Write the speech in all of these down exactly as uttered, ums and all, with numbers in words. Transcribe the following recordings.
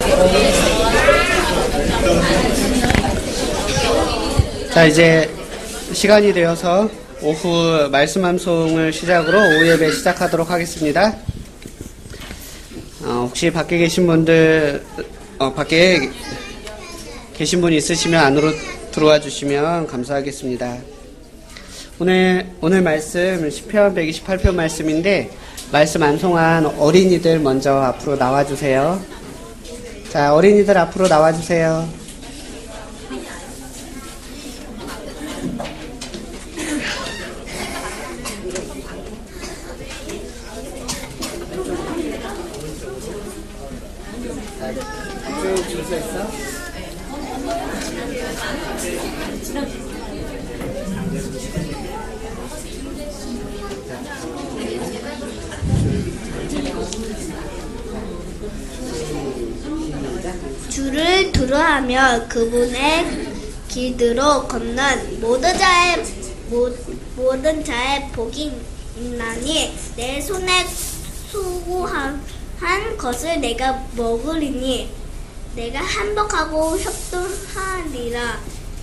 자, 이제 시간이 되어서 오후 말씀 암송을 시작으로 오후 예배 시작하도록 하겠습니다. 어, 혹시 밖에 계신 분들, 어, 밖에 계신 분이 있으시면 안으로 들어와 주시면 감사하겠습니다. 오늘, 오늘 말씀 시편 백이십팔 편 말씀인데, 말씀 암송한 어린이들 먼저 앞으로 나와주세요. 자, 어린이들 앞으로 나와주세요. 줄 서 있어? 주를 두려워하며 그분의 길들로 걷는 모든 자의 모, 모든 자의 복이 있나니 내 손에 수고한 한 것을 내가 먹으리니 내가 행복하고 협동하리라.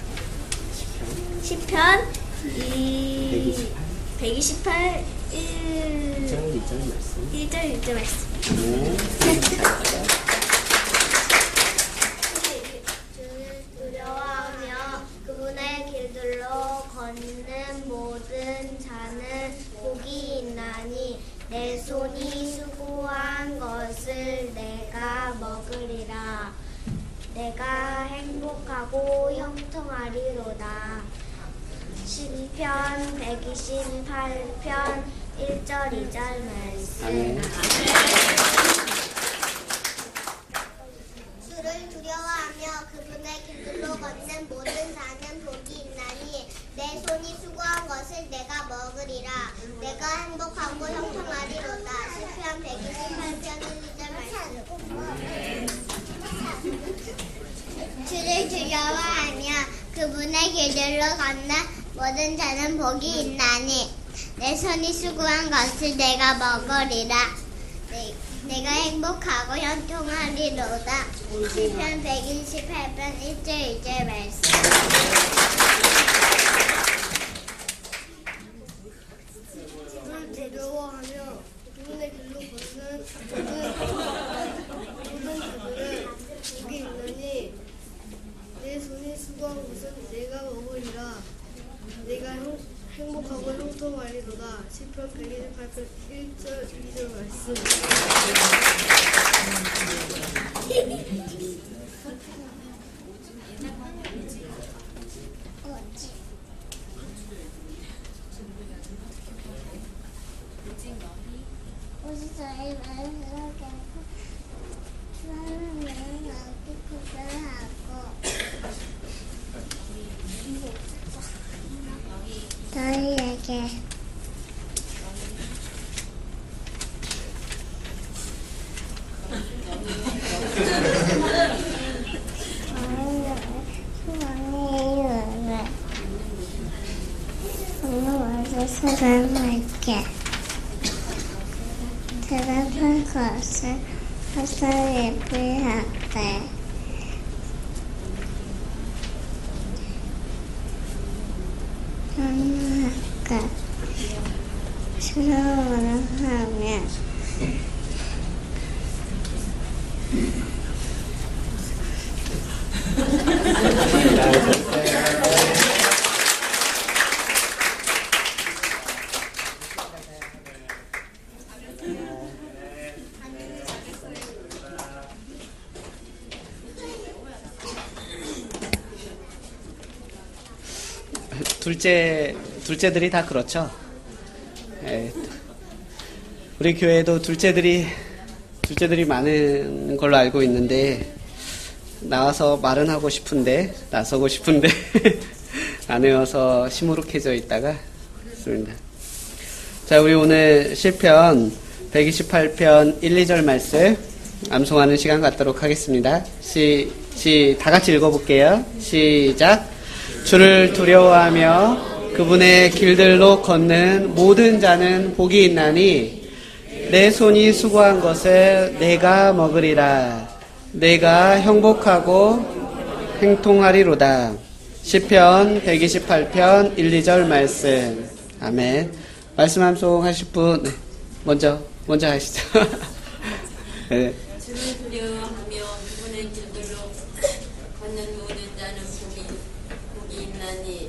시편 백이십팔 일 절 일 절 말씀. 주를 두려워하며 그분의 길들로 걷는 모든 자는 복이 있나니 내 손이 수고한 것을 내가 먹으리라. 내가 행복하고 형통하리로다. 시편 백이십팔 편 일 절 이 절 말씀. 주를 두려워하며 그분의 길들로 걷는 모든 자는 복이 있나니 내 손이 수고한 것을 내가 먹으리라. 내가 행복하고 형통하리로다. 시편 백이십팔 편 일 절 말씀. 주를 두려워하며 그분의 길들로 걷는 모든 자는 복이 있나니 내 손이 수고한 것을 내가 먹으리라. 내, 내가 행복하고 형통하리로다. 시편 백이십팔 편 일 절 이 절 말씀. 주를 두려워하며 그분의 길로 걷는 모든 자들은 복이 있나니 내 손이 수고한 것은 내가 먹으리라. 내가 형, 행복하고 형통하리로다. 시편 백이십팔 편 일 절 이 절 말씀. 저희에게 사랑할게. 대답할 것을 항상 예쁘게 사랑할게. 사랑을 하면 둘째, 둘째들이 다 그렇죠. 예. 우리 교회도 둘째들이, 둘째들이 많은 걸로 알고 있는데, 나와서 말은 하고 싶은데, 나서고 싶은데, 안 외워서 시무룩해져 있다가, 그렇습니다. 자, 우리 오늘 시편 백이십팔 편 일, 이 절 말씀, 암송하는 시간 갖도록 하겠습니다. 시, 시, 다 같이 읽어볼게요. 시작. 주를 두려워하며 그분의 길들로 걷는 모든 자는 복이 있나니 내 손이 수고한 것을 내가 먹으리라. 내가 형복하고 행통하리로다. 시편 백이십팔 편 일, 이 절 말씀. 아멘. 말씀 암송하실 분, 네. 먼저, 먼저 하시죠. 네. 주를 두려워하며 그분의 길들로 걷는 모든 자는 복이, 복이 있나니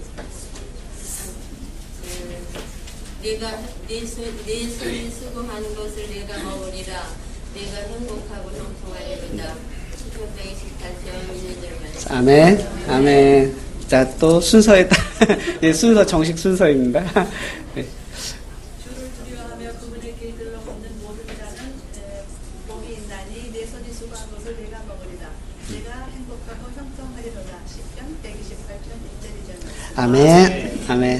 음, 내가 내, 손, 내 손이 수고한 것을 내가 먹으리라. 내가 행복하고 형통하리로다. 시편 백이십팔 편 일, 이 절 말씀. 아멘. 아멘. 자, 또 순서에 따라, 예, 순서, 정식 순서입니다. 네. 주를 두려워하며 그분의 길들로 걷는 모든 자는 에, 복이 있나니 내 손이 수고한 것을 내가 먹으리라. 내가 행복하고 형통하리로다. 시편 백이십팔 편 일 절 이 절. 아멘. 아멘.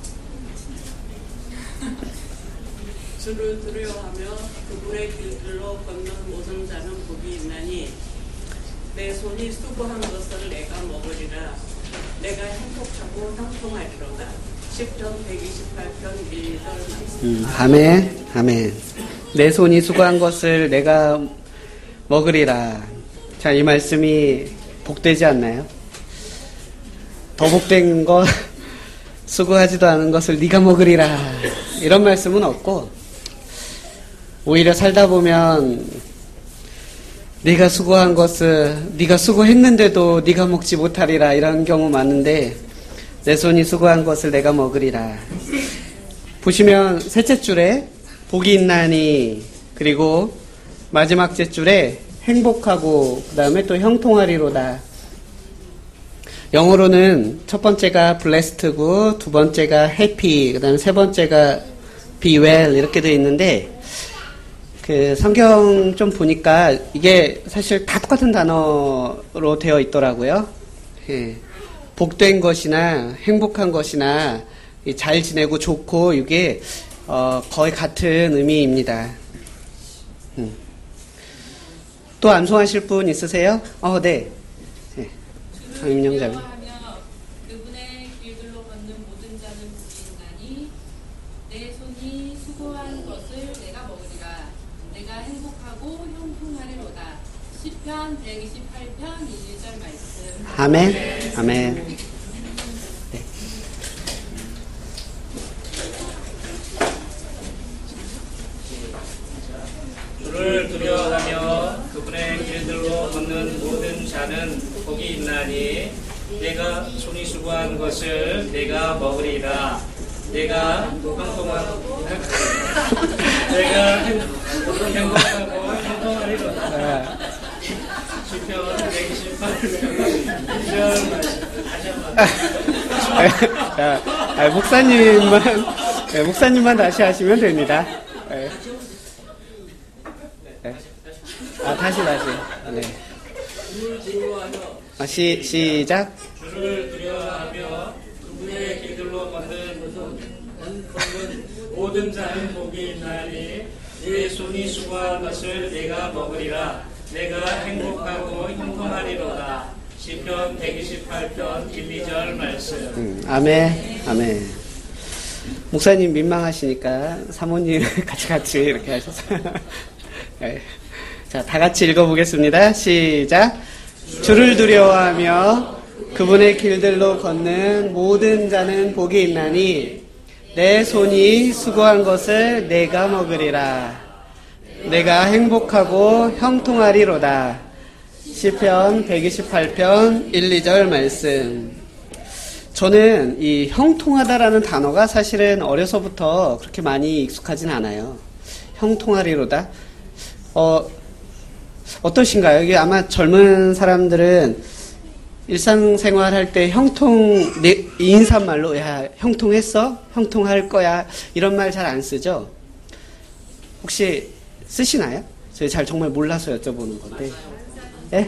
주를 두려워하며 그분의 길들로 걷는 모든 자는 복이 있나니 내 손이 수고한 것을 내가 먹으리라. 내가 행복하고 형통하리로다. 시편 백이십팔 편 일, 이 절 말씀. 음, 아멘. 아멘. 내 손이 수고한 것을 내가 먹으리라. 자, 이 말씀이 복되지 않나요? 더 복된 거, 수고하지도 않은 것을 네가 먹으리라. 이런 말씀은 없고, 오히려 살다 보면 네가 수고한 것을 네가 수고했는데도 네가 먹지 못하리라, 이런 경우 많은데, 내 손이 수고한 것을 내가 먹으리라. 보시면 셋째 줄에 복이 있나니, 그리고 마지막 째 줄에 행복하고, 그 다음에 또 형통하리로다. 영어로는 첫 번째가 blessed고 두 번째가 happy, 그 다음에 세 번째가 be well 이렇게 되어 있는데, 그 성경 좀 보니까 이게 사실 다 똑같은 단어로 되어 있더라고요. 예. 복된 것이나 행복한 것이나 잘 지내고 좋고, 이게 어 거의 같은 의미입니다. 음. 또 암송하실 분 있으세요? 어, 네. 네. 강임영자님. 그분의 길들로 걷는 모든 자는 복이 있나니 내 손이 수고한 것을 내가 먹으리라. 내가 행복하고 형통하리로다. 시편 백이십팔 편 일, 이 절 말씀. 아멘. 아멘. 네. 주를 두려워하며 그분의 길들로 걷는 모든 자는 복이 있나니 내가 손이 수고한 것을 내가 먹으리라. 내가 형통하고 내가 행복하고 형통하리로다. 시편 백이십팔 편 일 절 자, 아, 목사님만, 네, 목사님만 다시 하시면 됩니다. 네. 네. 아, 다시, 다시. 네. 아, 시, 시작. 주를 두려워하며 그분의 길들로 걷는 모든 자는 복이 있나니 내 손이 수고한 것을 내가 먹으리라. 내가 행복하고 형통하리로다. 시편 백이십팔 편 일, 이 절 말씀. 음, 아멘, 아멘. 목사님 민망하시니까 사모님 같이 같이 이렇게 하셔서. 네. 자, 다 같이 읽어보겠습니다. 시작. 주를 두려워하며 그분의 길들로 걷는 모든 자는 복이 있나니 내 손이 수고한 것을 내가 먹으리라. 내가 행복하고 형통하리로다. 시편 백이십팔 편 일, 이 절 말씀. 저는 이 형통하다라는 단어가 사실은 어려서부터 그렇게 많이 익숙하진 않아요. 형통하리로다. 어, 어떠신가요? 이게 아마 젊은 사람들은 일상생활 할 때 형통, 내, 인사말로, 야, 형통했어? 형통할 거야. 이런 말 잘 안 쓰죠? 혹시 쓰시나요? 저희 잘 정말 몰라서 여쭤보는 건데. 예?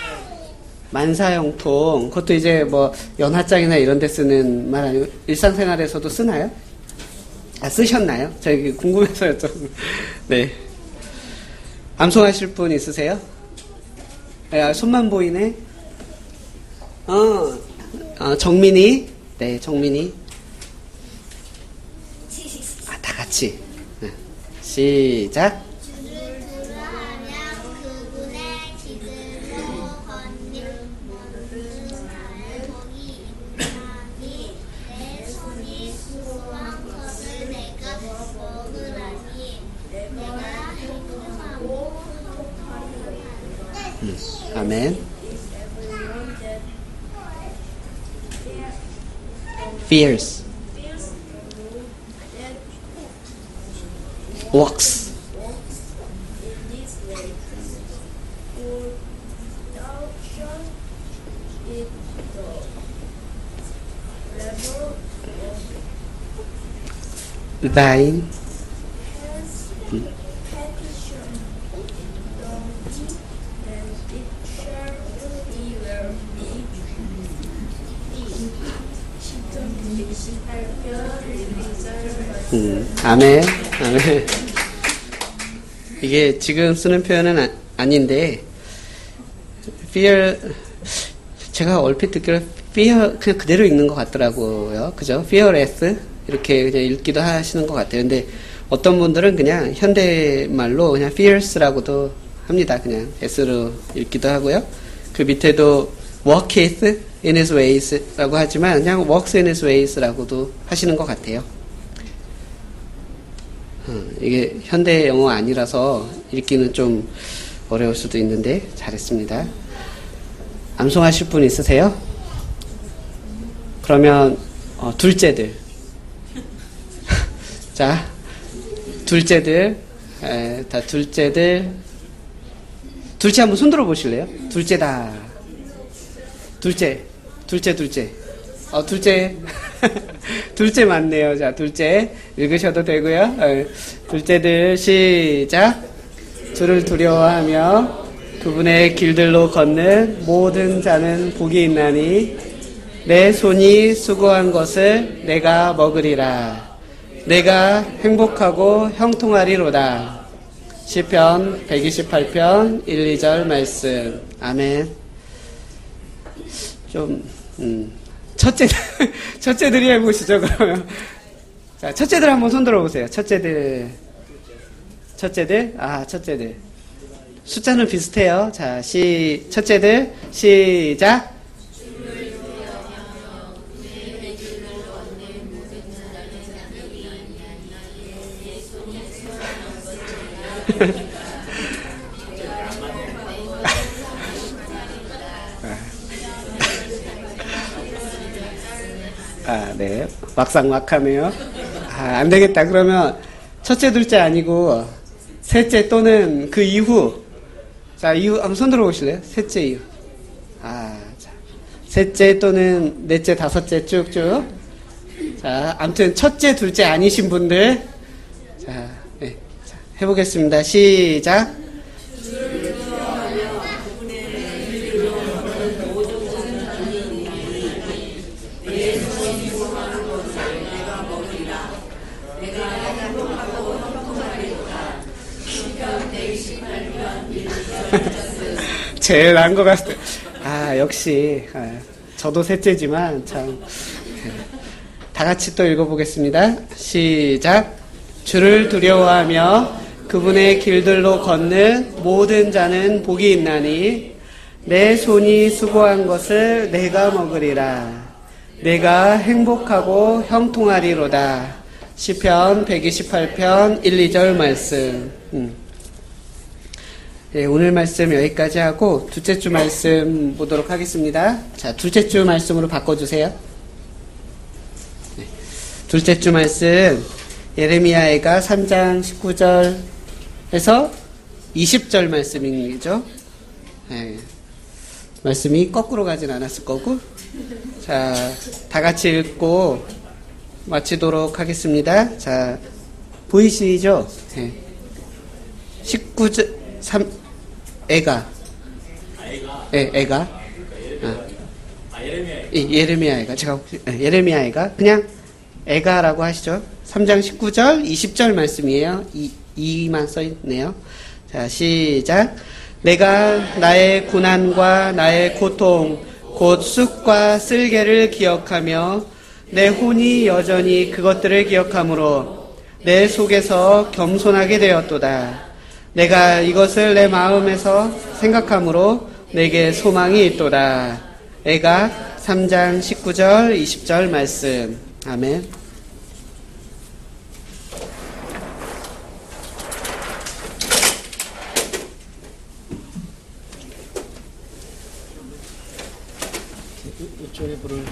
만사형통. 그것도 이제 뭐, 연하장이나 이런 데 쓰는 말 아니고, 일상생활에서도 쓰나요? 아, 쓰셨나요? 저기 궁금해서 여쭤보는. 네. 암송하실 분 있으세요? 야, 손만 보이네. 어, 어, 정민이. 네, 정민이. 아, 다 같이. 네. 시작. 주를 두려워하며 그분의 길들로 음, 아멘. everyone that Fears. fears that Walks. walks in this way. For thou shalt eat the level of Thine. has petition done thee, and it shall be well with thee. 십편 이십팔 편 일 절 음, 아멘. 아멘. 이게 지금 쓰는 표현은 아, 아닌데, fear, 제가 얼핏 듣기로 fear 그냥 그대로 읽는 것 같더라고요. 그죠? fearless. 이렇게 그냥 읽기도 하시는 것 같아요. 근데 어떤 분들은 그냥 현대말로 그냥 fierce라고도 합니다. 그냥 S로 읽기도 하고요. 그 밑에도 walketh in his ways라고 하지만 그냥 walks in his ways라고도 하시는 것 같아요. 어, 이게 현대 영어 아니라서 읽기는 좀 어려울 수도 있는데 잘했습니다. 암송하실 분 있으세요? 그러면 어, 둘째들 자 둘째들 에, 다 둘째들 둘째 한번 손들어 보실래요? 둘째다 둘째 둘째 둘째 어 둘째 둘째 맞네요. 자 둘째 읽으셔도 되고요. 어, 둘째들 시작. 주를 두려워하며 그분의 길들로 걷는 모든 자는 복이 있나니 내 손이 수고한 것을 내가 먹으리라. 내가 행복하고 형통하리로다. 시편 백이십팔 편 일, 이 절 말씀. 아멘. 좀 음, 첫째 첫째들이 해보시죠. 그러면 자 첫째들 한번 손 들어보세요. 첫째들 첫째들 아 첫째들 숫자는 비슷해요. 자 시 첫째들 시작. 아, 네. 막상막하네요. 아, 안 되겠다. 그러면 첫째, 둘째 아니고 셋째 또는 그 이후. 자, 이후 한번 손 들어 보실래요? 셋째 이후. 아, 자. 셋째 또는 넷째, 다섯째 쭉쭉. 자, 아무튼 첫째, 둘째 아니신 분들. 자, 네. 자, 해보겠습니다. 시작. 제일 나은 것 같아요. 아, 역시. 아, 저도 셋째지만, 참. 다 같이 또 읽어보겠습니다. 시작. 주를 두려워하며 그분의 길들로 걷는 모든 자는 복이 있나니 내 손이 수고한 것을 내가 먹으리라. 내가 행복하고 형통하리로다. 시편 백이십팔 편 일, 이 절 말씀. 음. 네, 오늘 말씀 여기까지 하고 둘째 주 말씀 보도록 하겠습니다. 자, 둘째 주 말씀으로 바꿔주세요. 네, 둘째 주 말씀 예레미야가 삼 장 십구 절에서 이십 절 말씀이죠. 네, 말씀이 거꾸로 가진 않았을 거고. 자, 다 같이 읽고 마치도록 하겠습니다. 자, 보이시죠? 네. 십구 절 삼 애가 예, 애가 아, 예레미야 애가 제가 예레미야 애가 그냥 애가라고 하시죠. 삼 장 십구 절 이십 절 말씀이에요. 이, 이만 써있네요. 자 시작. 내가 나의 고난과 나의 고통 곧 쑥과 쓸개를 기억하며 내 혼이 여전히 그것들을 기억하므로 내 속에서 겸손하게 되었도다. 내가 이것을 내 마음에서 생각함으로 내게 소망이 있도다. 애가 삼 장 십구 절 이십 절 말씀. 아멘. 이쪽에 불을.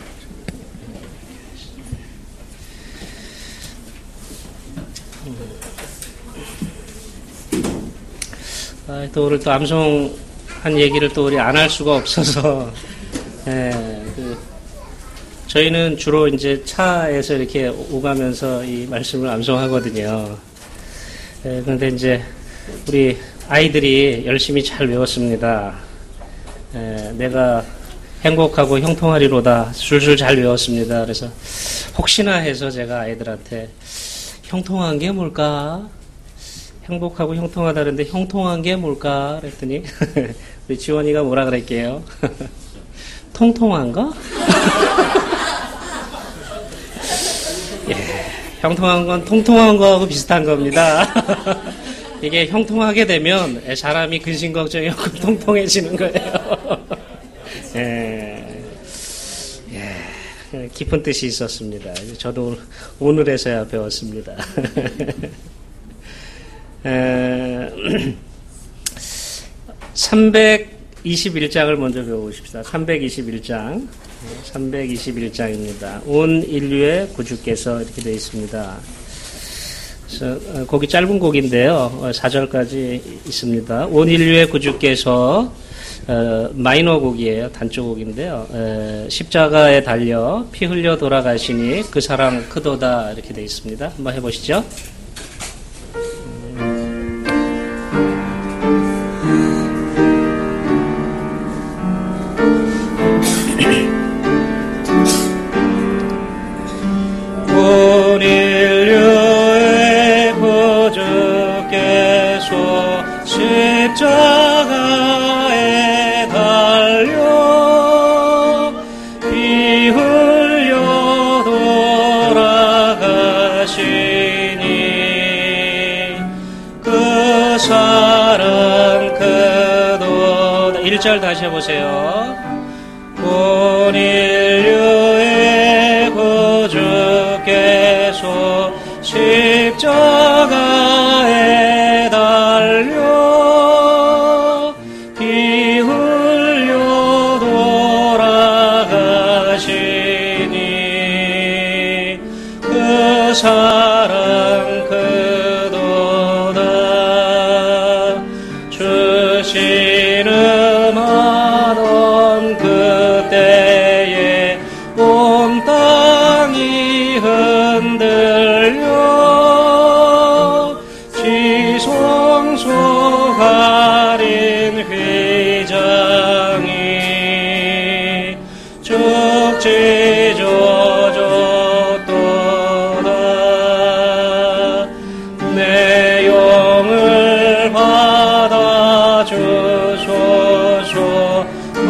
아, 또 오늘 또 암송한 얘기를 또 우리 안 할 수가 없어서, 예, 그, 저희는 주로 이제 차에서 이렇게 오가면서 이 말씀을 암송하거든요. 예, 그런데 이제 우리 아이들이 열심히 잘 외웠습니다. 예, 내가 행복하고 형통하리로다 술술 잘 외웠습니다. 그래서 혹시나 해서 제가 아이들한테 형통한 게 뭘까? 행복하고 형통하다는데 형통한 게 뭘까? 그랬더니 우리 지원이가 뭐라 그랬게요? 통통한 거? 예, 형통한 건 통통한 거하고 비슷한 겁니다. 이게 형통하게 되면 사람이 근심 걱정이 없고 통통해지는 거예요. 예, 예, 깊은 뜻이 있었습니다. 저도 오늘에서야 배웠습니다. 에, 삼백이십일 장을 먼저 배워보십시다. 삼백이십일 장. 삼백이십일 장입니다. 온 인류의 구주께서 이렇게 되어 있습니다. 그래서 곡이 짧은 곡인데요. 사 절까지 있습니다. 온 인류의 구주께서 어, 마이너 곡이에요. 단조 곡인데요. 에, 십자가에 달려 피 흘려 돌아가시니 그 사랑 크도다 이렇게 되어 있습니다. 한번 해보시죠. 온 인류의 구주께서 십자가에 달려 피 흘려 돌아가시니 그 사랑 크도다. 일 절 다시 해보세요. 온 인류의 구주께서 십자가에 달려 피 흘려 돌아가시니 그 사랑 크도다. 주시는 하던 그때에 온 땅이 흔들려 지성소 가린 휘장이 쭉지 젖었도다. 내 영을 받아주소서.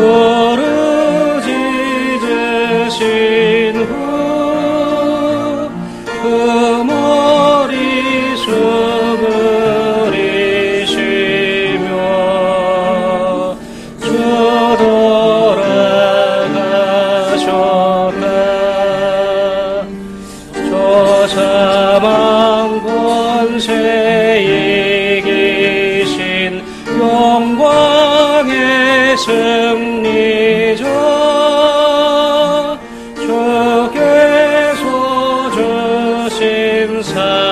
부르짖으신 후 그 머리 수그리시며 주 돌아가셨다. 저 사망 권세에 계신 영광의 승리자 주께서 주신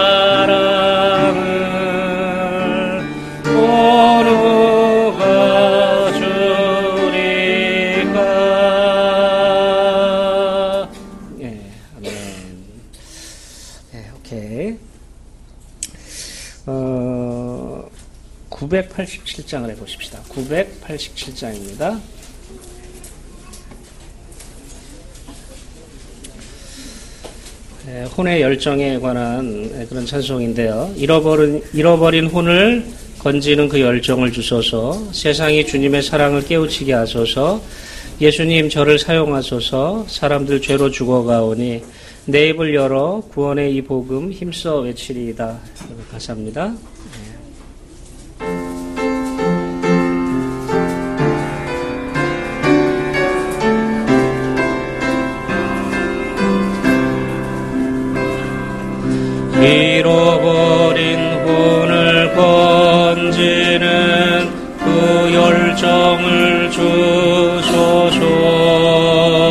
사랑을 어느 누가 주리까. 예, 아멘. 예, 오케이. 어, 구백팔십칠 장을 해보십시다. 구백팔십칠 장입니다. 혼의 열정에 관한 그런 찬송인데요. 잃어버린, 잃어버린 혼을 건지는 그 열정을 주소서. 세상이 주님의 사랑을 깨우치게 하소서. 예수님 저를 사용하소서. 사람들 죄로 죽어가오니 내 입을 열어 구원의 이 복음 힘써 외치리이다. 가사입니다. 잃어버린 혼을 건지는 그 열정을 주소서.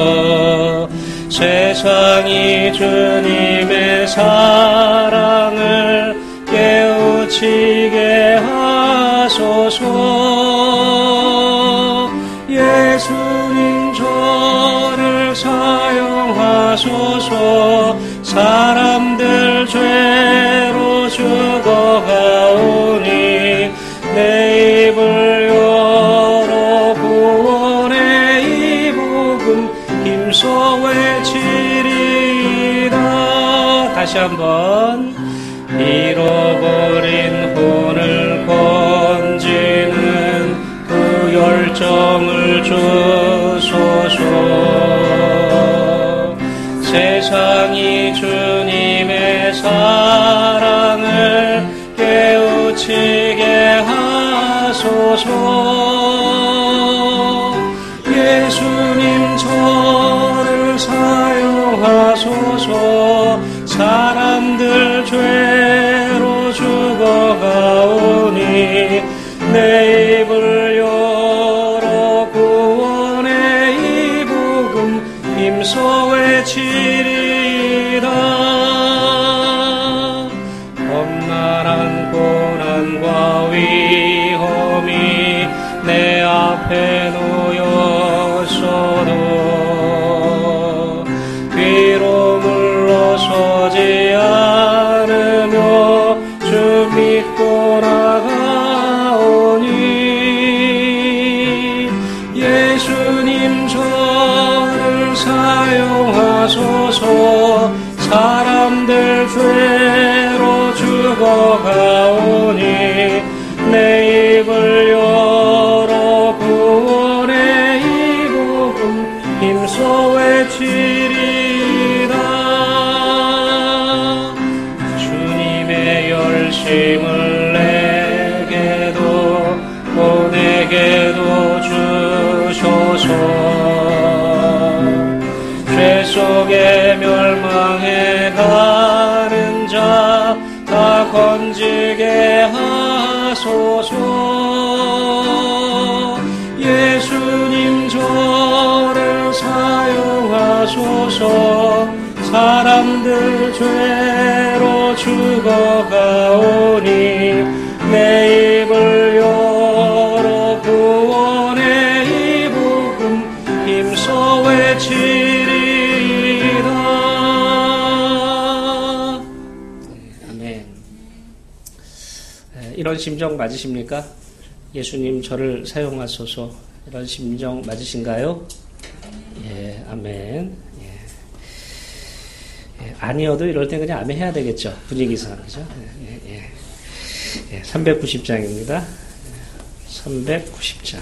사용하소서. 사람들 죄로 죽어가오니 내 입을 열어 구원의 이 복음 힘써 외치리이다. 다시 한번. 잃어버린 혼을 건지는 그 열정을 주소서. 세상이 주님의 사랑을 깨우치게 하소서. 예수님 저를 사용하소서. 사람들 죄로 죽어가오니 내 입을 열어 구원의 이 복음 힘써 외치리이다. 험난한 고난과 위험이 내 앞에 놓였어도 뒤로 물러서지 않으며 주 믿고 나가오니 예수님 저를 사용하소서. 사람들 죄로 죽어가오니 내 입을 열어 구원의 이 복음 힘써 외치리이다. 주님의 열심을 내게도 보내게도 주소서. 죄 속에 멸망해 가는 자 다 건지게 하소서. 예수님 저를 사용하소서. 사람들 죄로 죽어가오니 내 입을 열어 구원의 이 복음 힘써 외치리이다. 아멘. 이런 심정 맞으십니까? 예수님 저를 사용하소서. 이런 심정 맞으신가요? 예, 아멘. 예. 예, 아니어도 이럴 땐 그냥 아멘 해야 되겠죠. 분위기상, 그죠? 예, 예. 예, 삼백구십 장입니다. 삼백구십 장.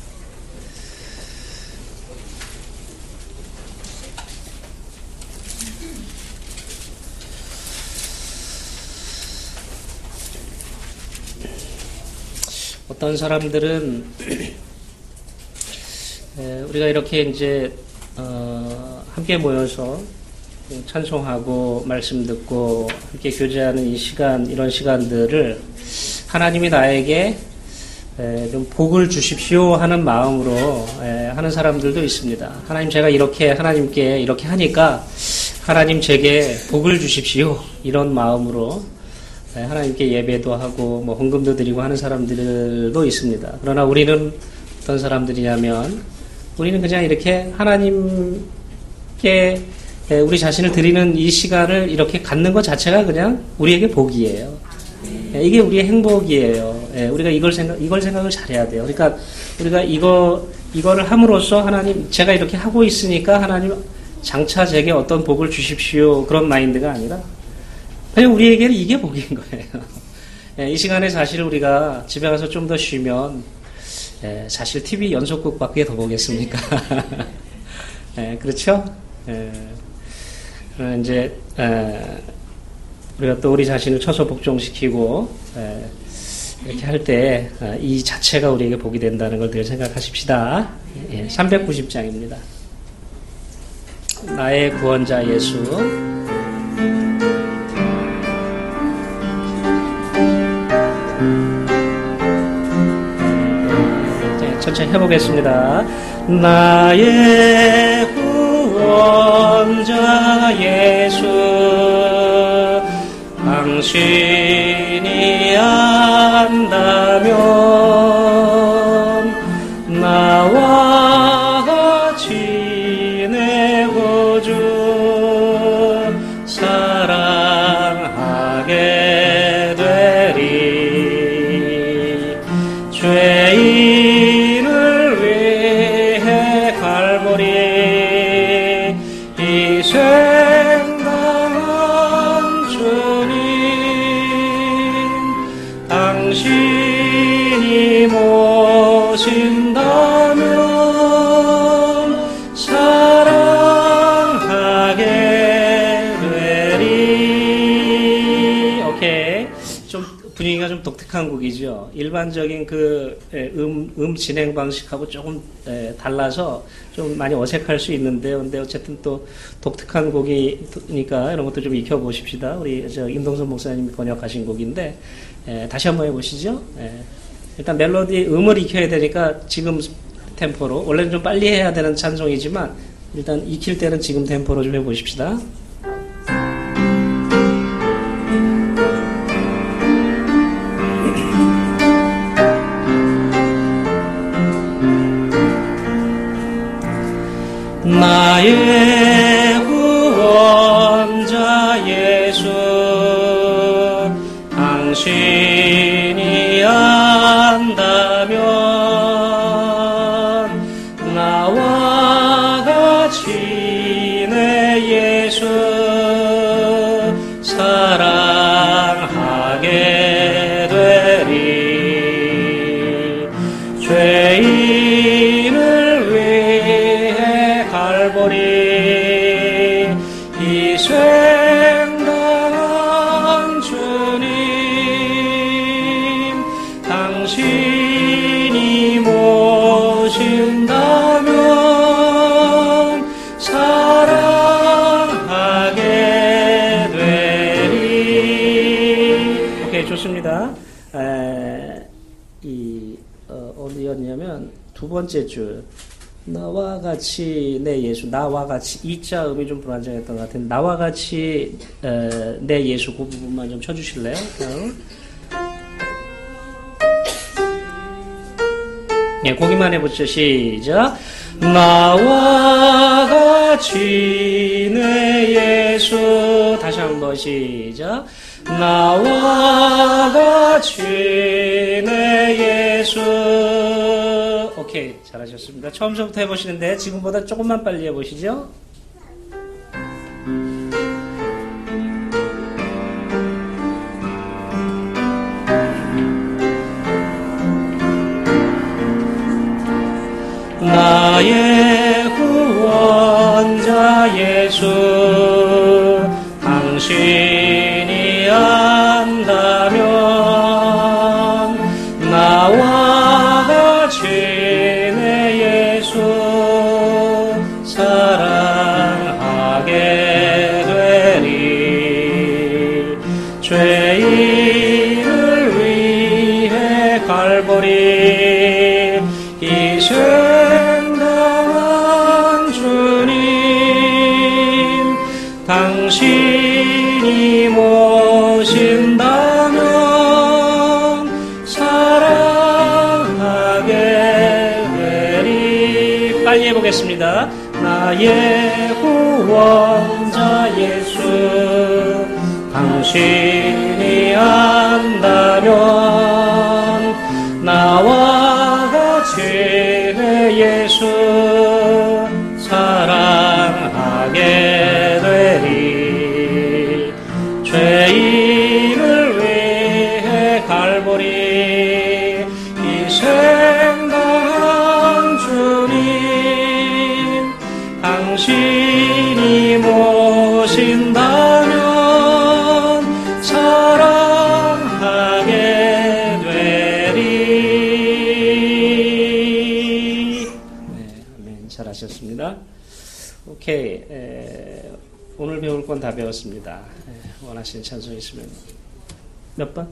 어떤 사람들은 우리가 이렇게 이제 어 함께 모여서 찬송하고 말씀 듣고 함께 교제하는 이 시간, 이런 시간들을 하나님이 나에게 좀 복을 주십시오 하는 마음으로 하는 사람들도 있습니다. 하나님, 제가 이렇게 하나님께 이렇게 하니까 하나님 제게 복을 주십시오, 이런 마음으로 하나님께 예배도 하고 뭐 헌금도 드리고 하는 사람들도 있습니다. 그러나 우리는 어떤 사람들이냐면 우리는 그냥 이렇게 하나님께 우리 자신을 드리는 이 시간을 이렇게 갖는 것 자체가 그냥 우리에게 복이에요. 이게 우리의 행복이에요. 우리가 이걸 생각, 이걸 생각을 잘해야 돼요. 그러니까 우리가 이거, 이거를 함으로써 하나님, 제가 이렇게 하고 있으니까 하나님 장차 제게 어떤 복을 주십시오, 그런 마인드가 아니라 그냥 우리에게는 이게 복인 거예요. 이 시간에 사실 우리가 집에 가서 좀 더 쉬면 사실 티비 연속극밖에 더 보겠습니까? 그렇죠? 이제 우리가 또 우리 자신을 쳐서 복종시키고 이렇게 할 때 이 자체가 우리에게 복이 된다는 걸 늘 생각하십시다. 삼백구십 장입니다. 나의 구원자 예수. 천천히 해보겠습니다. 나의 구원자 예수, 당신이 안다면 나와 같이 내 구주 갈보리 희생당한 주님 당신이 모신다면 사랑하게 되리. 오케이. 좀 분위기가 좀 독특한 곡이죠. 일반적인 그 음, 음 진행 방식하고 조금 에, 달라서 좀 많이 어색할 수 있는데요. 근데 어쨌든 또 독특한 곡이니까 이런 것도 좀 익혀보십시다. 우리 저 임동선 목사님이 번역하신 곡인데 에, 다시 한번 해보시죠. 에, 일단 멜로디 음을 익혀야 되니까 지금 템포로, 원래는 좀 빨리 해야 되는 찬송이지만 일단 익힐 때는 지금 템포로 좀 해보십시다. 나의 구원자 예수 당신이 안다면 나와 같이 내 예수 사랑하게 되리. 죄인을 위해 갈보리 희생당한 주님 당신이 모신다면 사랑하게 되리. 오케이, 좋습니다. 에, 이 어, 어디였냐면 두 번째 줄 나와 같이 내 예수, 나와 같이 이자 음이 좀 불안정했던 것 같은데 나와 같이 에, 내 예수 그 부분만 좀 쳐주실래요? 다음. 예, 거기만 해보죠. 시작. 나와 같이 내 예수. 다시 한번 시작. 나와 같이 내 예수. 오케이, 잘하셨습니다. 처음부터 해보시는데 지금보다 조금만 빨리 해보시죠. 나의 구원자 예수 당신이 안다면 나와 같이 내 예수 사랑하게 되리. 죄인을 위해 갈보리 희생당한 주님 당신이 모신다면 사랑하게 되리. 빨리 해보겠습니다. 나의 구원자 예수 당신이 안다면 나와 같이 내 예수 사랑하게 되리. 죄인을 위해 갈보리 희생당한 주님 당신이 모신다면 사랑하게 되리. 네, 아멘. 잘하셨습니다. 오케이. 에, 오늘 배울 건 다 배웠습니다. 에, 원하시는 찬송 있으면 몇 번?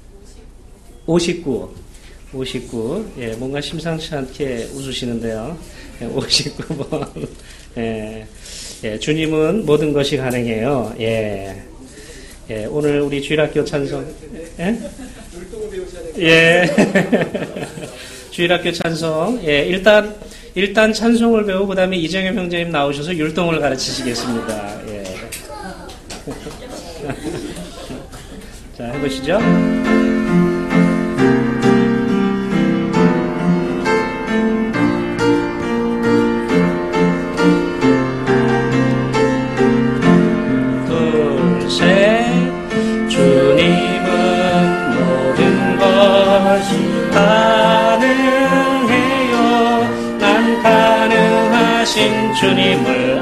오십구. 오십구. 예, 뭔가 심상치 않게 웃으시는데요. 예, 오십구 번. 예, 예, 주님은 모든 것이 가능해요. 예. 예, 오늘 우리 주일학교 찬송, 예? 예. 주일학교 찬송. 예, 일단, 일단 찬송을 배우고, 그 다음에 이정현 형제님 나오셔서 율동을 가르치시겠습니다. 예. 자, 해보시죠. 주님을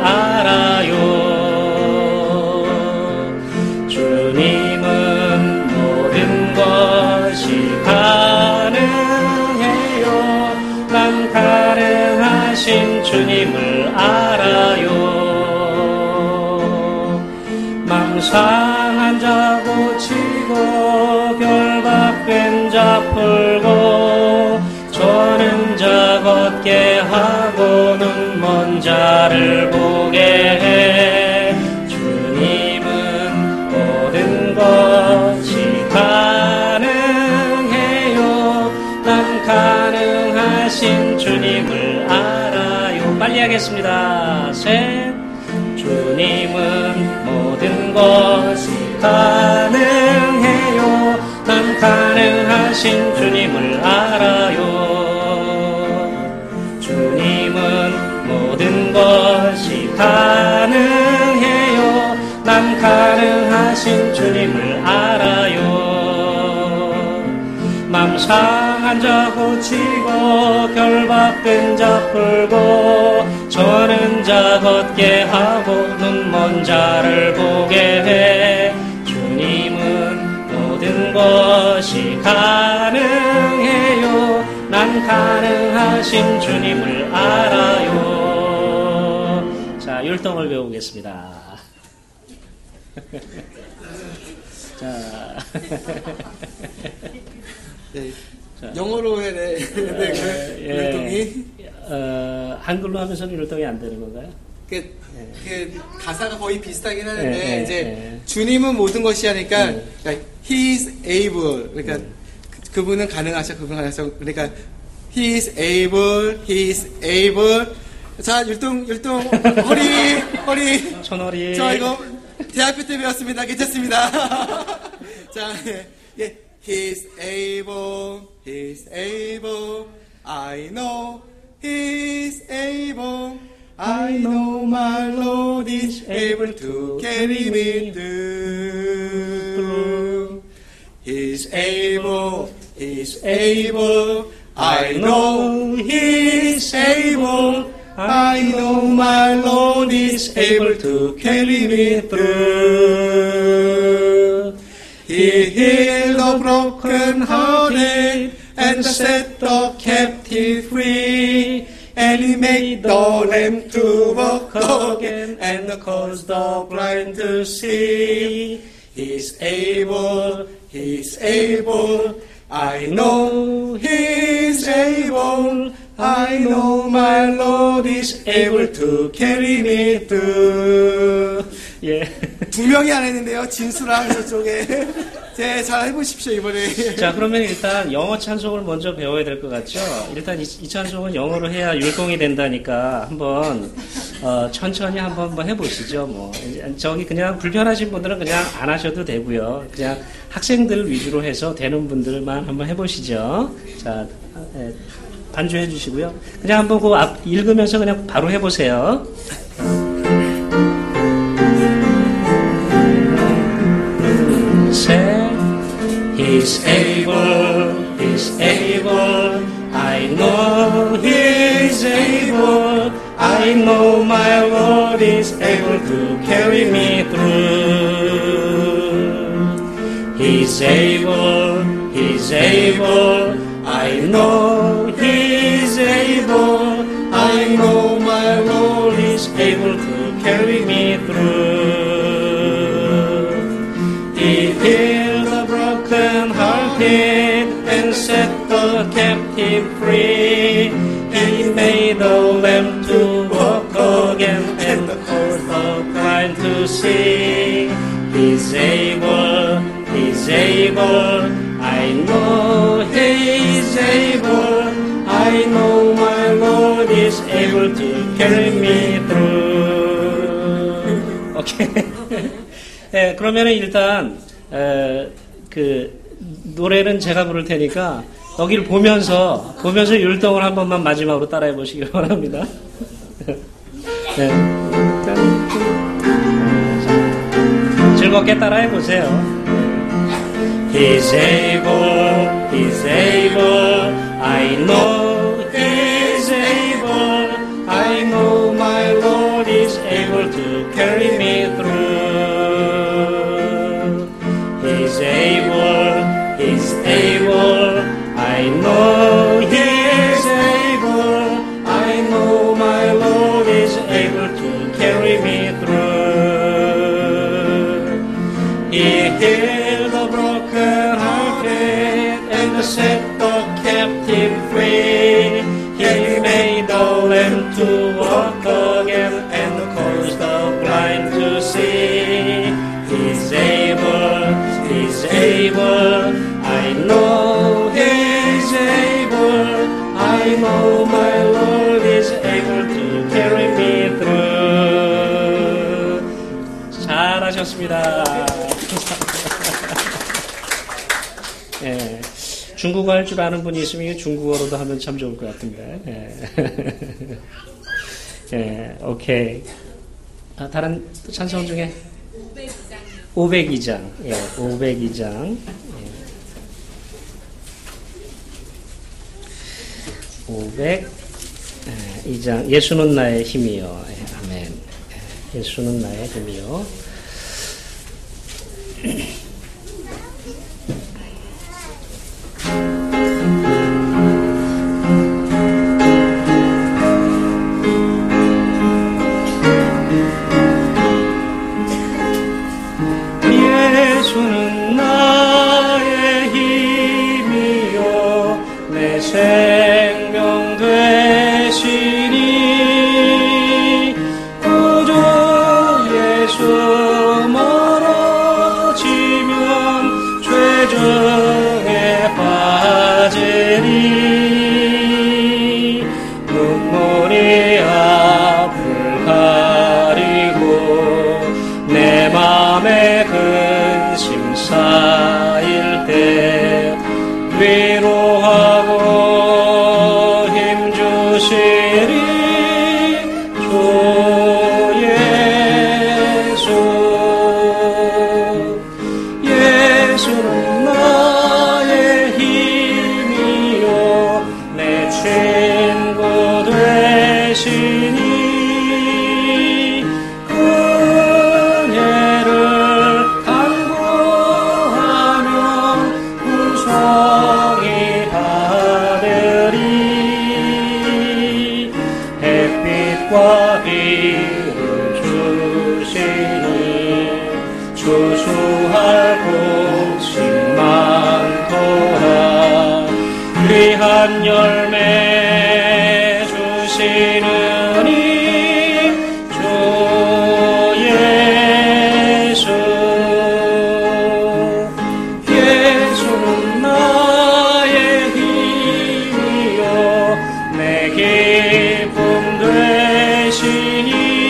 알아요. 주님은 모든 것이 가능해요. 난 가능하신 주님을 알아요. 망상한 자 고치고 결박된 자 풀고 저는 자 걷게 하고 눈 먼 자를 보게 해. 주님은 모든 것이 가능해요. 난 가능하신 주님을 알아요. 빨리 하겠습니다. 셋. 주님은 모든 것이 가능해요. 난 가능하신 주님을 알아요. 주님은 모든 것이 가능해요. 난 가능하신 주님을 알아요. 맘 상한 자 고치고 결박된 자 풀고 저는 자 걷게 하고 눈 먼 자를 보게 해. 주님은 모든 것이 가능해요. 난 가능하신 주님을 알아요. 자, 율동을 배우겠습니다. 자. 네. 영어로 해야 돼. 네, 그 예, 율동이. 어, 한글로 하면서는 율동이 안 되는 건가요? 그, 예. 그 가사가 거의 비슷하긴 하는데 예, 예, 이제 예. 주님은 모든 것이 하니까 예. 그러니까 He's able. 그러니까 그, 그분은 가능하셔. 그분은 가능하셔. 그러니까 He's able. He's able. 자, 율동 율동 허리 허리. 천월이. 저 이거 대학교 때 배웠습니다. 괜찮습니다. 자, 예. 예. He's able. He's able. I know. He's able. I know my Lord is able to carry me through. He's able. He's able. I know He's able. I know my Lord is able to carry me through. He healed the broken-hearted and set the captive free. And He made the lame to walk again and caused the blind to see. He's able, He's able. I know He's able. I know my Lord is able to carry me through. 예. 두 명이 안 했는데요. 진수랑 저쪽에. 네, 잘 해보십시오, 이번에. 자, 그러면 일단 영어 찬송을 먼저 배워야 될 것 같죠? 일단 이, 이 찬송은 영어로 해야 율동이 된다니까 한번, 어, 천천히 한번, 한번 해보시죠, 뭐. 저기 그냥 불편하신 분들은 그냥 안 하셔도 되고요. 그냥 학생들 위주로 해서 되는 분들만 한번 해보시죠. 자, 예, 반주해 주시고요. 그냥 한번 그 앞, 읽으면서 그냥 바로 해보세요. He's able, He's able, I know He's able, I know my Lord is able to carry me through. He's able, He's able, I know He's able, I know my Lord is able to carry me through. He healed the broken-hearted and set the captive free. He made the lame to walk again and caused the blind to see. He's able, He's able, I know He's able, I know my Lord is able to carry me through. 오케이. 예, 그러면은 일단 에, 그 노래는 제가 부를 테니까 여기를 보면서 보면서 율동을 한 번만 마지막으로 따라해 보시기 바랍니다. 네. 즐겁게 따라해 보세요. He's able, He's able, I know He's able, I know my Lord. able to carry me through. He's able, He's able, I know He is able, I know my Lord is able to carry me through. He healed the broken-hearted and set the captive free. He made the lame to walk again and caused the blind to see. He's able, He's able, I know He's able, I know my Lord is able to carry me through. 잘하셨습니다. 예, 중국어 할 줄 아는 분이 있으면 중국어로도 하면 참 좋을 것 같은데. 예, 예 오케이. 아, 다른 찬송 중에? 오백이 장. 예, 오백이 장. 예. 오백이 장. 예수는 나의 힘이요. 예, 아멘. 예수는 나의 힘이요. 예수는 나의 힘이요 내 생명 되시니 구주 예수 멀어지면 죄중에 빠지니 눈물이 앞을 가리고 내 맘에 근심 쌓일 때 위로하고 힘주시리 주 예수. 예수는 나의 힘이요 내 친구 되시니 주수할 곡식 많도다 귀한 열매 주시느니 주 예수. 예수는 나의 힘이요 내 기쁨 되시니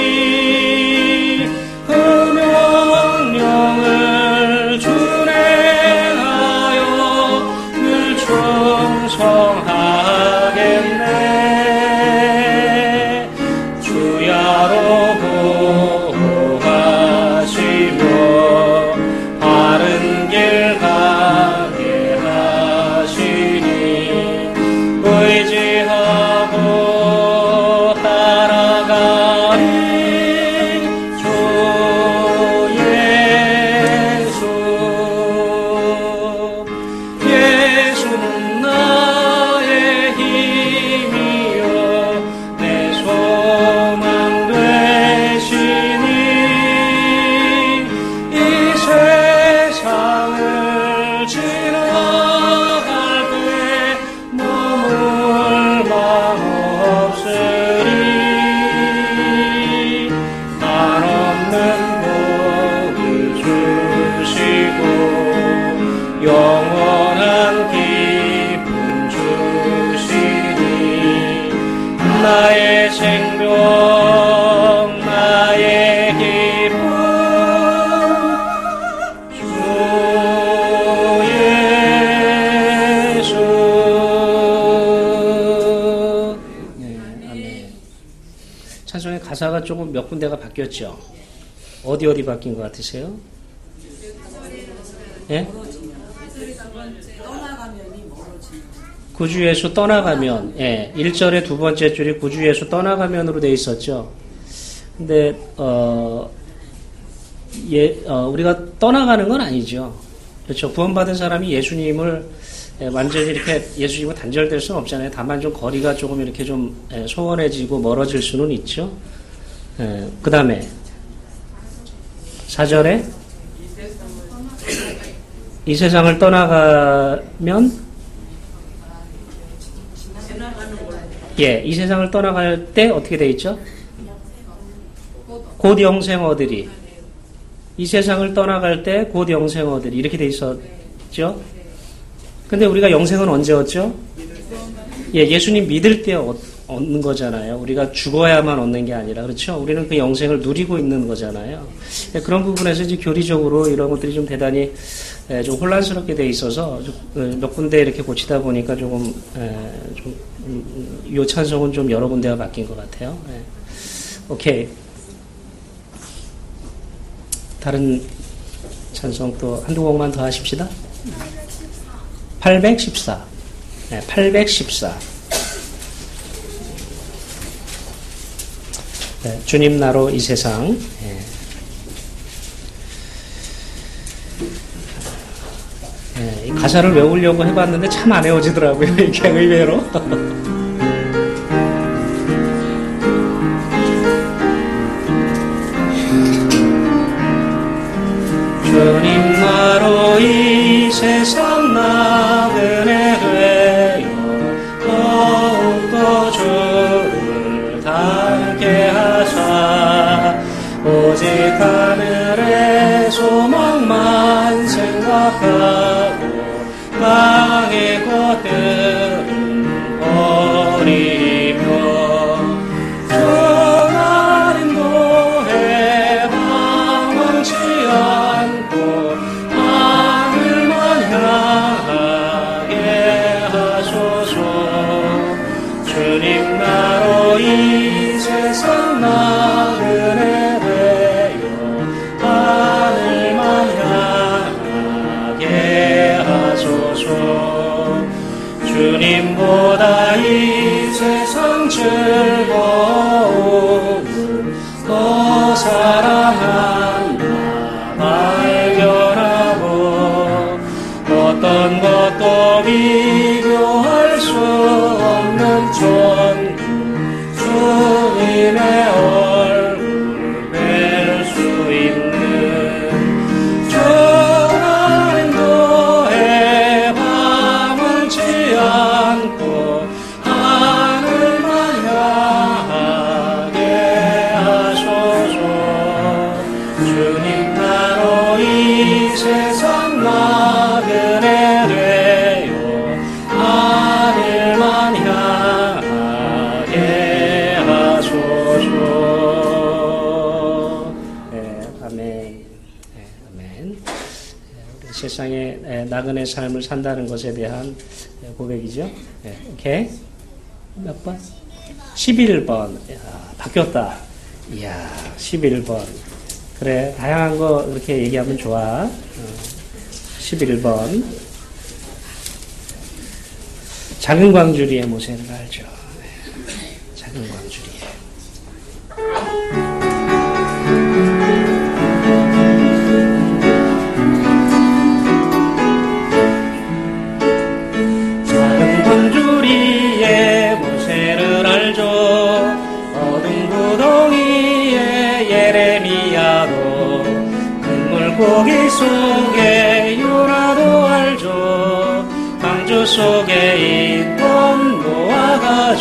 충성하겠네. 주야로 보호하시며 바른 길 가게 하시니 의지하고 따라가리 주 예수. 예수는 나의 힘이요 내 소망 되시니 이 세상을 지나갈 때 머물 맘 없으리. 한없는 복을 주시고 영원한 기쁨 주시니 나의 생명 나의 기쁨 주 예수. 네, 아멘. 찬송의 가사가 조금 몇 군데가 바뀌었죠? 어디 어디 바뀐 것 같으세요? 예? 구주 예수 떠나가면, 예, 일 절의 두 번째 줄이 구주 예수 떠나가면으로 돼 있었죠. 근데 어, 예, 어, 우리가 떠나가는 건 아니죠. 그렇죠. 구원받은 사람이 예수님을 예, 완전히 이렇게 예수님과 단절될 수는 없잖아요. 다만 좀 거리가 조금 이렇게 좀 예, 소원해지고 멀어질 수는 있죠. 예, 그 다음에 사 절에 이 세상을 떠나가면 예, 이 세상을 떠나갈 때 어떻게 돼 있죠? 곧 영생 얻으리. 이 세상을 떠나갈 때 곧 영생 얻으리. 이렇게 돼 있었죠? 근데 우리가 영생은 언제 얻죠? 예, 예수님 믿을 때 얻, 얻는 거잖아요. 우리가 죽어야만 얻는 게 아니라, 그렇죠? 우리는 그 영생을 누리고 있는 거잖아요. 예, 그런 부분에서 이제 교리적으로 이런 것들이 좀 대단히 예, 좀 혼란스럽게 돼 있어서 좀, 몇 군데 이렇게 고치다 보니까 조금 예, 좀 음, 요 찬송은 좀 여러 군데가 바뀐 것 같아요. 예. 오케이. 다른 찬송 또 한두 곡만 더 하십시다. 팔백십사. 네, 팔백십사. 네, 주님 나로 이 세상. 네. 네, 이 가사를 외우려고 해봤는데 참 안 외워지더라고요. 이게 의외로. 주님 나로 이 세상 나그네 되어 더욱더 주를 닮게 하사 오직 하늘의 소망만 생각하고 땅의 것들은 버리며 이 세상 나그네 되어 하늘만 향하게 하소서. 주님보다 이 세상 즐거움을 더 사랑한다 발견하고 어떤 것도 비교할 수 없는 전 주님의 얼굴 뵐 수 있는 저 하늘도에 밤을지 않고 하늘만 향하게 하소서. 주님 나로 이 세상 나그네 되어 하늘만 향하게 하소서. 네, 아멘. 네, 아멘. 우리 세상에 나그네 삶을 산다는 것에 대한 고백이죠. 네, 오케이. 몇 번? 십일 번. 야, 바뀌었다. 이야, 십일 번. 그래, 다양한 거 그렇게 얘기하면 좋아. 어, 십일 번. 작은 광주리의 모세를 알죠. 네, 작은 광주리. 작은 광주리의 모세를 알죠. 어둠 구덩이의 예레미야도 큰 물고기 속에 요나도 알죠. 방주 속에 있던 노아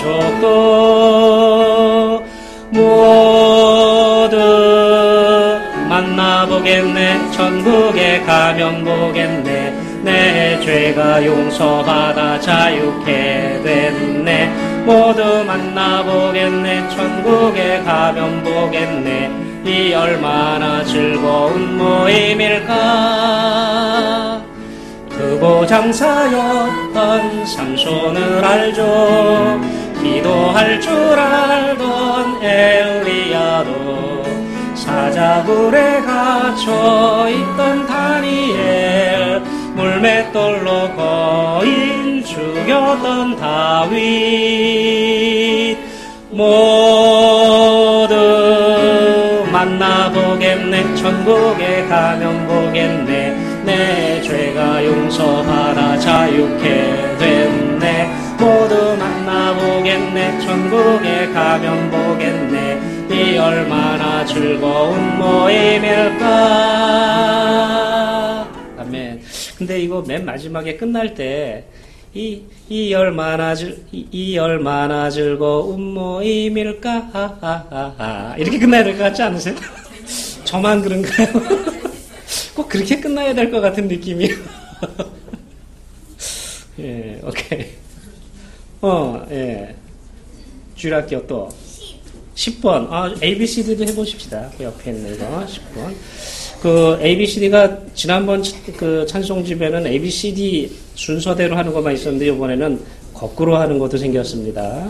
가족도 모두 만나보겠네. 천국에 가면 보겠네. 내 죄가 용서받아 자유케 됐네. 모두 만나보겠네. 천국에 가면 보겠네. 이 얼마나 즐거운 모임일까. 크고 장사였던 삼손을 알죠. 기도할 줄 알던 엘리야도 사자굴에 갇혀있던 다니엘 물맷돌로 거인 죽였던 다윗 모두 천국에 가면 보겠네. 내 죄가 용서하라 자유케 됐네. 모두 만나보겠네. 천국에 가면 보겠네. 이 얼마나 즐거운 모임일까. 아멘. 근데 이거 맨 마지막에 끝날 때 이, 이 얼마나 즐, 이, 이 얼마나 즐거운 모임일까. 하하하하. 이렇게 끝나야 될 것 같지 않으세요? 저만 그런가요? 꼭 그렇게 끝나야 될 것 같은 느낌이요. 예, 오케이. 어, 예. 주일학교 또. 십 번. 아, 에이비씨디도 해보십시다. 그 옆에 있는 거. 십 번. 그, 에이비씨디가 지난번 그 찬송집에는 에이비씨디 순서대로 하는 것만 있었는데, 이번에는 거꾸로 하는 것도 생겼습니다.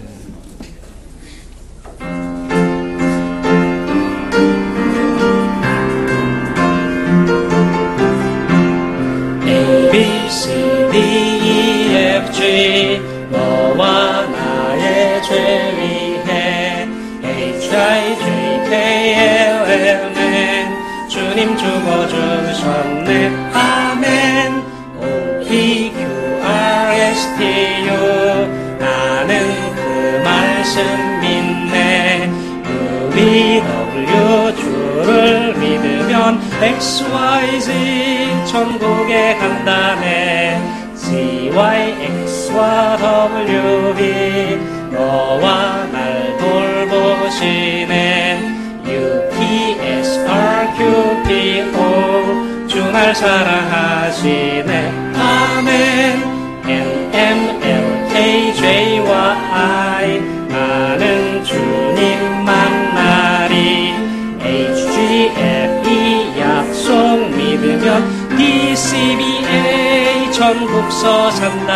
A, B, C, D, E, F, G 너와 나의 죄 위해 H, I, J, K, L, M, N 주님 죽어주셨네. 아멘. O, P, Q, R, S, T, U 나는 그 말씀 믿네. U, V, W 주를 믿으면 X, Y, Z 천국에 간다네. C, Y, X와 W, V 너와 날 돌보시네. U, T, S, R, Q, P, O 주 날 사랑하시네. 아멘. N, M, L, K, J와 I 나는 주님 만나리. H, G, F, E 약속 믿으면 D, C, B, A 천국서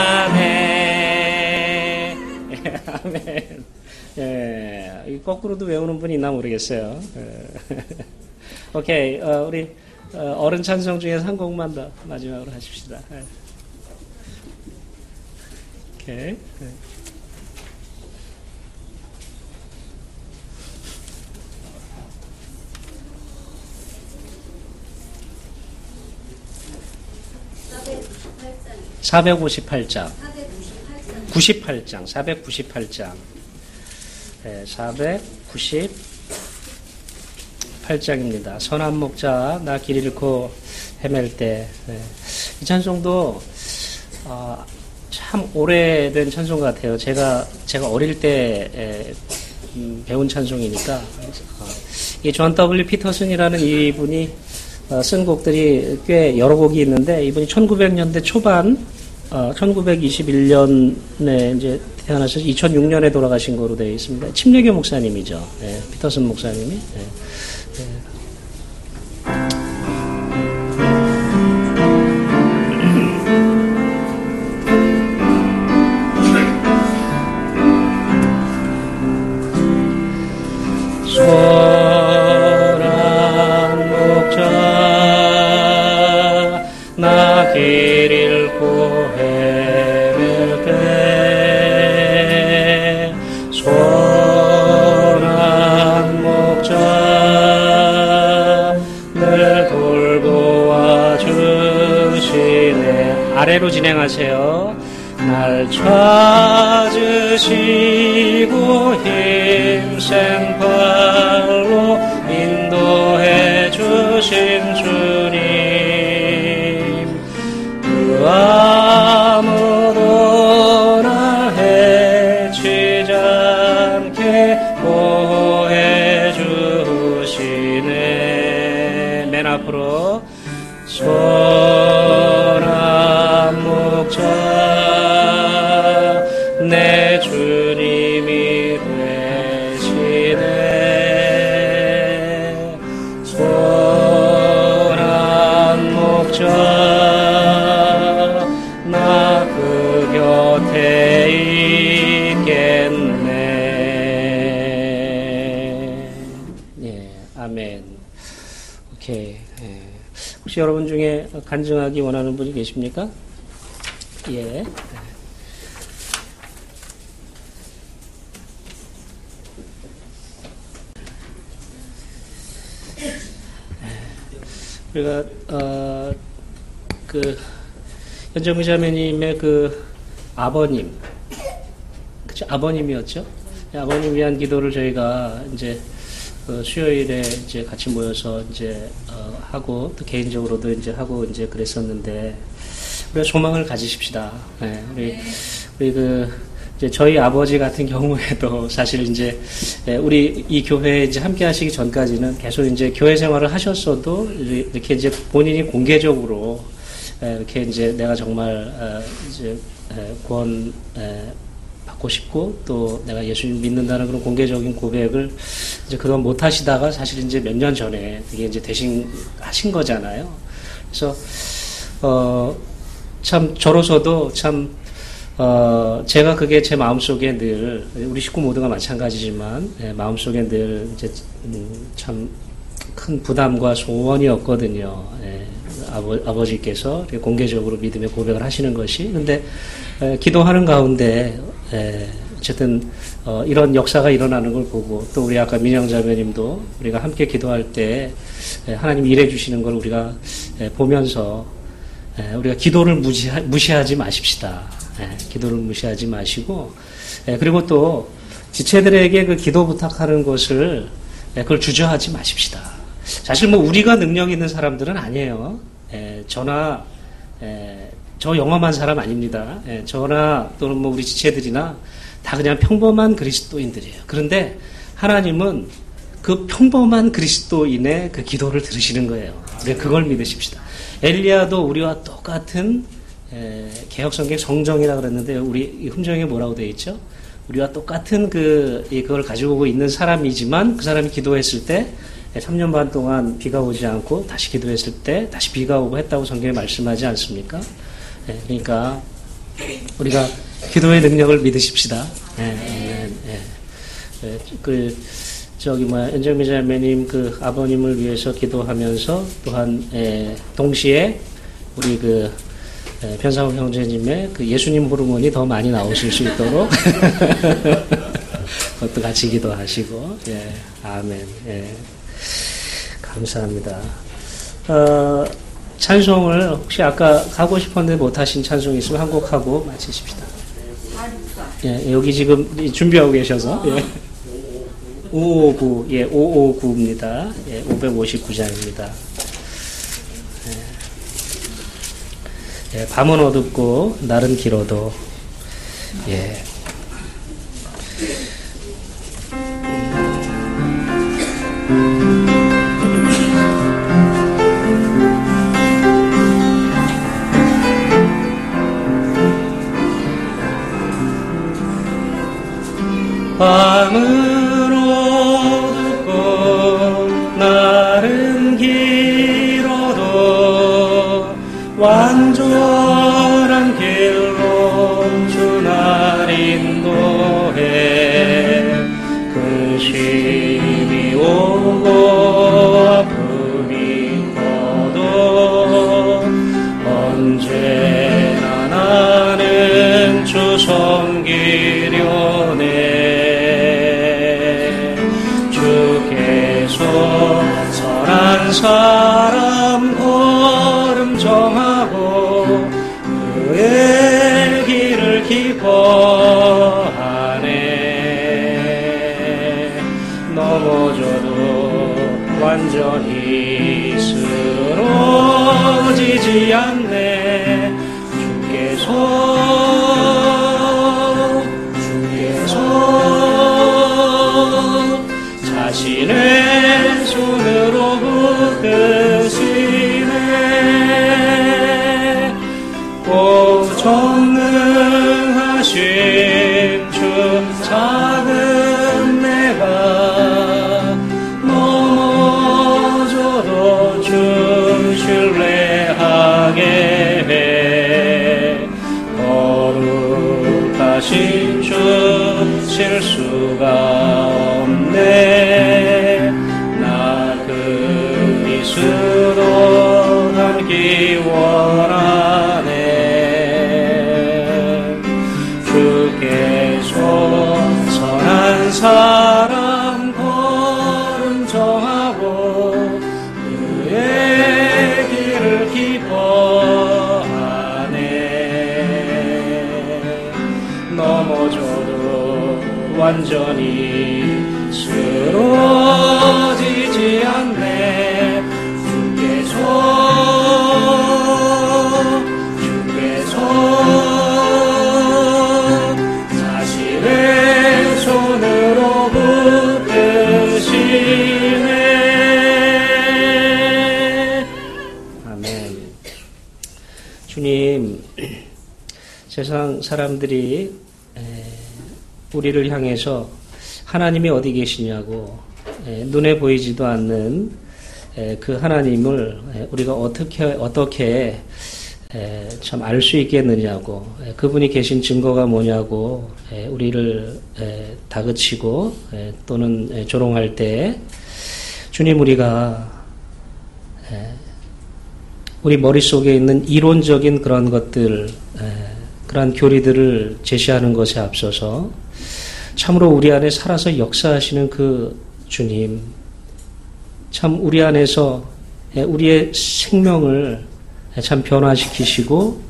산다네. 아멘. 예, 이 거꾸로도 외우는 분이 있나 모르겠어요. 예. 오케이, 어, 우리 어, 어른 찬송 중에서 한 곡만 더 마지막으로 하십시다. 예. 오케이. 예. 사백오십팔 장. 구십팔 장. 사백구십팔 장. 네, 사백구십팔 장입니다. 선한 목자 나 길 잃고 헤맬 때. 네. 이 찬송도 어, 참 오래된 찬송 같아요. 제가 제가 어릴 때 에, 음, 배운 찬송이니까. 어, 이 존 더블유 피터슨이라는 이분이 어, 쓴 곡들이 꽤 여러 곡이 있는데, 이분이 천구백 년대 초반, 어, 천구백이십일 년에 이제 태어나셔서 이천육 년에 돌아가신 거로 되어 있습니다. 침례교 목사님이죠. 네, 피터슨 목사님이. 네, 네. 길 잃고 헤맬 때 선한 목자 늘 돌보아 주시네. 아래로 진행하세요. 날 찾으시고 힘센 발로 인도해 주신 주님, 아무도 날 해치지 않게 보호해 주시네. 맨 앞으로 선한 목자 내 주님이 되시네. 선한 목자 나 그 곁에 있겠네. 예, 아멘. 오케이. 예. 혹시 여러분 중에 간증하기 원하는 분이 계십니까? 예. 우리가 어, 그 현정미 자매님의 그 아버님, 그쵸? 아버님이었죠? 아버님 위한 기도를 저희가 이제 그 수요일에 이제 같이 모여서 이제 어, 하고 또 개인적으로도 이제 하고 이제 그랬었는데 우리가 소망을 가지십시다. 네, 우리 우리 그 이제 저희 아버지 같은 경우에도 사실 이제 우리 이 교회에 이제 함께 하시기 전까지는 계속 이제 교회 생활을 하셨어도 이렇게 이제 본인이 공개적으로 이렇게 이제 내가 정말 이제 구원 받고 싶고 또 내가 예수님 믿는다는 그런 공개적인 고백을 이제 그동안 못 하시다가 사실 이제 몇 년 전에 그게 이제 대신 하신 거잖아요. 그래서 어 참 저로서도 참 어 제가 그게 제 마음속에 늘 우리 식구 모두가 마찬가지지만 예, 마음속에 늘 이제 음, 참 큰 부담과 소원이었거든요. 예, 아버, 아버지께서 공개적으로 믿음의 고백을 하시는 것이. 근데 에, 기도하는 가운데 에, 어쨌든 어, 이런 역사가 일어나는 걸 보고 또 우리 아까 민영자매님도 우리가 함께 기도할 때 에, 하나님 일해 주시는 걸 우리가 에, 보면서 에, 우리가 기도를 무시하, 무시하지 마십시다. 에, 기도를 무시하지 마시고 에, 그리고 또 지체들에게 그 기도 부탁하는 것을 에, 그걸 주저하지 마십시다. 사실 뭐 우리가 능력 있는 사람들은 아니에요. 에, 저나 에, 저 영험한 사람 아닙니다. 에, 저나 또는 뭐 우리 지체들이나 다 그냥 평범한 그리스도인들이에요. 그런데 하나님은 그 평범한 그리스도인의 그 기도를 들으시는 거예요. 우리가 그걸 믿으십시다. 엘리야도 우리와 똑같은 에, 개혁성경 성정이라 그랬는데 우리 흠정에 뭐라고 되어 있죠? 우리와 똑같은 그 그걸 가지고 있는 사람이지만 그 사람이 기도했을 때 삼 년 반 동안 비가 오지 않고 다시 기도했을 때 다시 비가 오고 했다고 성경에 말씀하지 않습니까? 예, 그러니까 우리가 기도의 능력을 믿으십시다. 예, 예, 예. 예, 그 저기 뭐야 연정미 자매님 그 아버님을 위해서 기도하면서 또한 예, 동시에 우리 그 예, 변상욱 형제님의 그 예수님 호르몬이 더 많이 나오실 수 있도록 그것도 같이 기도하시고 예, 아멘. 예. 감사합니다. 어, 찬송을 혹시 아까 가고 싶었는데 못하신 찬송 있으면 한 곡 하고 마치십시다. 예, 여기 지금 준비하고 계셔서 예. 오오구 예, 오오구입니다. 예, 오백오십구 장입니다. 예, 밤은 어둡고 날은 길어도 예. 밤은 어둡고 날은 길어도 완전한 길로 주 날 인도해 근심이 오고 아픔이 커도 언제나 나는 주 섬기려네 선한 사람 걸음 정하고 그의 길을 기뻐하네 넘어져도 완전히 쓰러지지 않네 주께서 주께서 자신의 손으로 붙드시네 꼭 전능하신 주 작은 내가 넘어져도 주 신뢰하게 해 거룩하신 주 실수가 없네 나 그리스도 닮기 원하네 주께서 선한 사람 걸음 정하고 그의 완전히 쓰러지지 않네. 주께서 주께서 자신의 손으로 붙드시네. 아멘. 주님, 세상 사람들이 우리를 향해서 하나님이 어디 계시냐고 눈에 보이지도 않는 그 하나님을 우리가 어떻게 어떻게 참 알 수 있겠느냐고, 그분이 계신 증거가 뭐냐고 우리를 다그치고 또는 조롱할 때, 주님, 우리가 우리 머릿속에 있는 이론적인 그런 것들, 그러한 교리들을 제시하는 것에 앞서서 참으로 우리 안에 살아서 역사하시는 그 주님, 참 우리 안에서 우리의 생명을 참 변화시키시고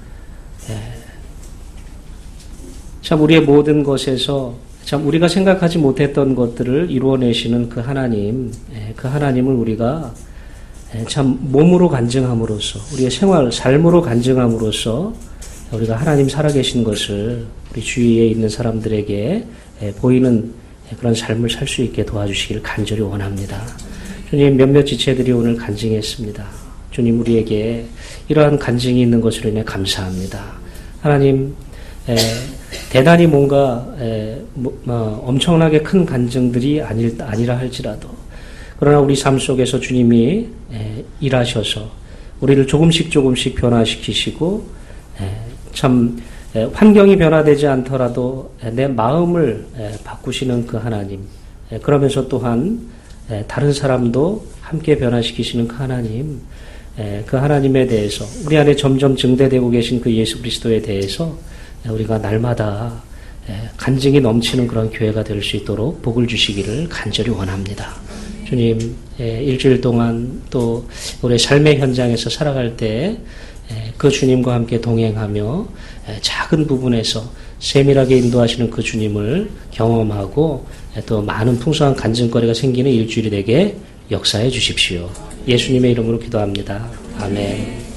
참 우리의 모든 것에서 참 우리가 생각하지 못했던 것들을 이루어내시는 그 하나님, 그 하나님을 우리가 참 몸으로 간증함으로써, 우리의 생활, 삶으로 간증함으로써 우리가 하나님 살아계신 것을 우리 주위에 있는 사람들에게 보이는 그런 삶을 살 수 있게 도와주시기를 간절히 원합니다. 주님, 몇몇 지체들이 오늘 간증했습니다. 주님, 우리에게 이러한 간증이 있는 것으로 인해 감사합니다. 하나님, 에, 대단히 뭔가 에, 뭐, 뭐, 엄청나게 큰 간증들이 아닐, 아니라 할지라도, 그러나 우리 삶 속에서 주님이 에, 일하셔서 우리를 조금씩 조금씩 변화시키시고, 에, 참 에, 환경이 변화되지 않더라도 에, 내 마음을 에, 바꾸시는 그 하나님, 에, 그러면서 또한 에, 다른 사람도 함께 변화시키시는 그 하나님, 에, 그 하나님에 대해서, 우리 안에 점점 증대되고 계신 그 예수 그리스도에 대해서 에, 우리가 날마다 에, 간증이 넘치는 그런 교회가 될 수 있도록 복을 주시기를 간절히 원합니다. 주님, 에, 일주일 동안 또 우리의 삶의 현장에서 살아갈 때 그 주님과 함께 동행하며 작은 부분에서 세밀하게 인도하시는 그 주님을 경험하고 또 많은 풍성한 간증거리가 생기는 일주일이 되게 역사해 주십시오. 예수님의 이름으로 기도합니다. 아멘.